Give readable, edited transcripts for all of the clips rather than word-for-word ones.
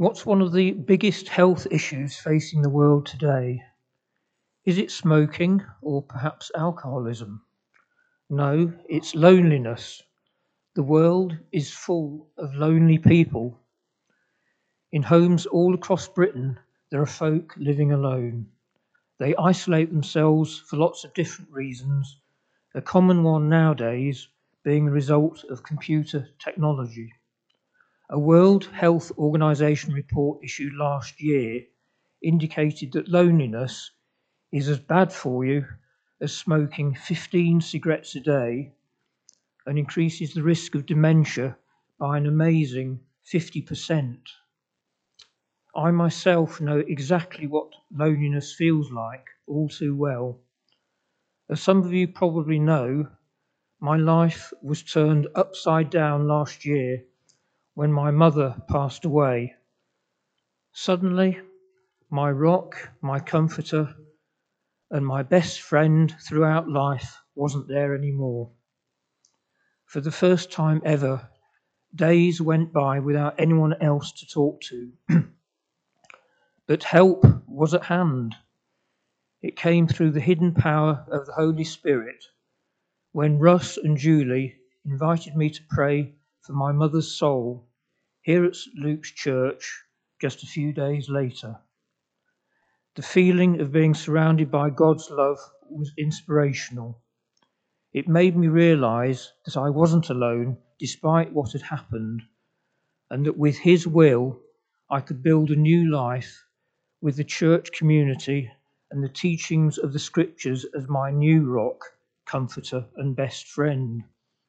What's one of the biggest health issues facing the world today? Is it smoking or perhaps alcoholism? No, it's loneliness. The world is full of lonely people. In homes all across Britain, there are folk living alone. They isolate themselves for lots of different reasons, a common one nowadays being the result of computer technology. A World Health Organization report issued last year indicated that loneliness is as bad for you as smoking 15 cigarettes a day and increases the risk of dementia by an amazing 50%. I myself know exactly what loneliness feels like all too well. As some of you probably know, my life was turned upside down last year when my mother passed away. Suddenly, my rock, my comforter, and my best friend throughout life wasn't there anymore. For the first time ever, days went by without anyone else to talk to. But help was at hand. It came through the hidden power of the Holy Spirit when Russ and Julie invited me to pray for my mother's soul here at St. Luke's Church just a few days later. The feeling of being surrounded by God's love was inspirational. It made me realize that I wasn't alone despite what had happened, and that with His will I could build a new life with the church community and the teachings of the Scriptures as my new rock, comforter, and best friend.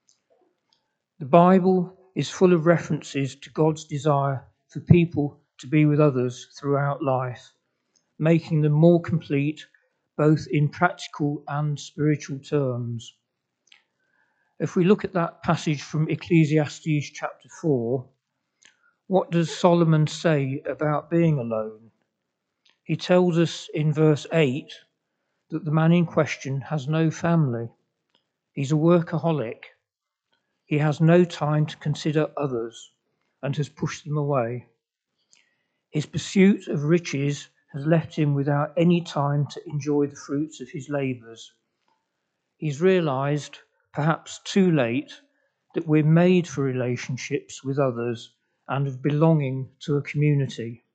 The Bible is full of references to God's desire for people to be with others throughout life, making them more complete both in practical and spiritual terms. If we look at that passage from Ecclesiastes chapter 4, what does Solomon say about being alone? He tells us in verse 8 that the man in question has no family. He's a workaholic. He has no time to consider others and has pushed them away. His pursuit of riches has left him without any time to enjoy the fruits of his labours. He's realised, perhaps too late, that we're made for relationships with others and of belonging to a community.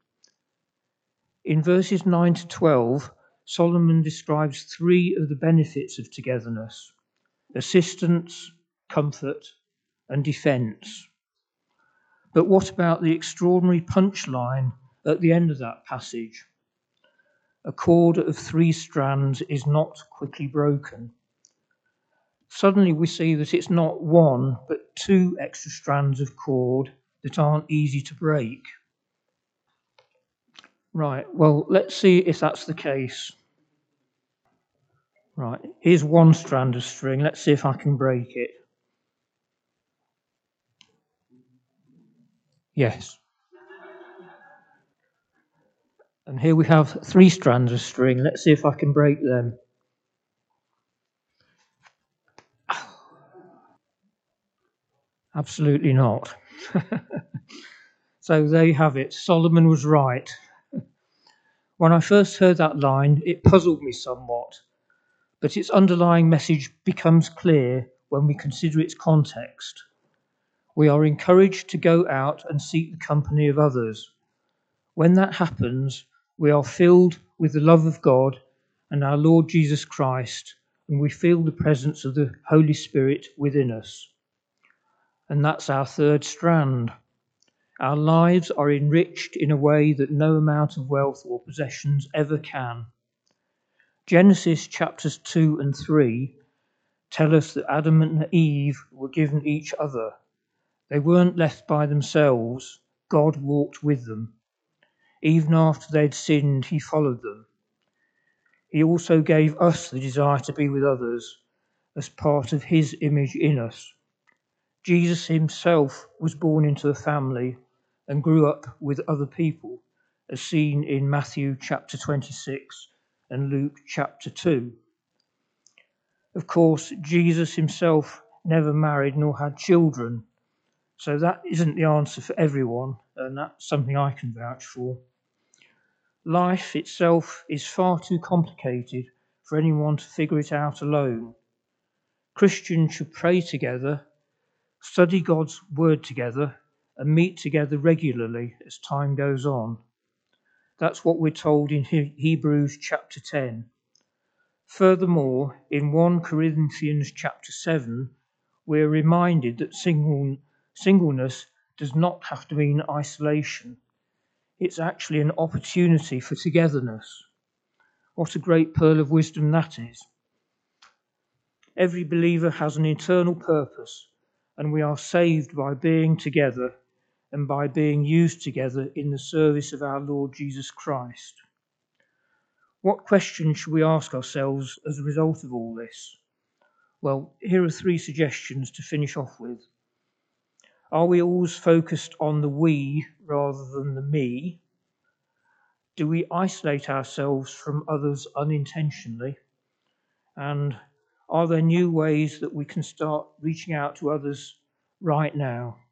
In verses 9 to 12, Solomon describes three of the benefits of togetherness: assistance, comfort, and defence. But what about the extraordinary punchline at the end of that passage? A cord of three strands is not quickly broken. Suddenly we see that it's not one, but two extra strands of cord that aren't easy to break. Right, well, let's see if that's the case. Right, here's one strand of string. Let's see if I can break it. Yes. And here we have three strands of string. Let's see if I can break them. Absolutely not. So there you have it. Solomon was right. When I first heard that line, it puzzled me somewhat, but its underlying message becomes clear when we consider its context. We are encouraged to go out and seek the company of others. When that happens, we are filled with the love of God and our Lord Jesus Christ, and we feel the presence of the Holy Spirit within us. And that's our third strand. Our lives are enriched in a way that no amount of wealth or possessions ever can. Genesis chapters 2 and 3 tell us that Adam and Eve were given each other. They weren't left by themselves. God walked with them. Even after they'd sinned, He followed them. He also gave us the desire to be with others as part of His image in us. Jesus Himself was born into a family and grew up with other people, as seen in Matthew chapter 26 and Luke chapter 2. Of course, Jesus Himself never married nor had children, So that isn't the answer for everyone, and that's something I can vouch for. Life itself is far too complicated for anyone to figure it out alone. Christians should pray together, study God's word together, and meet together regularly as time goes on. That's what we're told in Hebrews chapter 10. Furthermore, in 1 Corinthians chapter 7, we're reminded that singleness does not have to mean isolation. It's actually an opportunity for togetherness. What a great pearl of wisdom that is. Every believer has an eternal purpose, and we are saved by being together and by being used together in the service of our Lord Jesus Christ. What questions should we ask ourselves as a result of all this? Well, here are 3 suggestions to finish off with. Are we always focused on the we rather than the me? Do we isolate ourselves from others unintentionally? And are there new ways that we can start reaching out to others right now?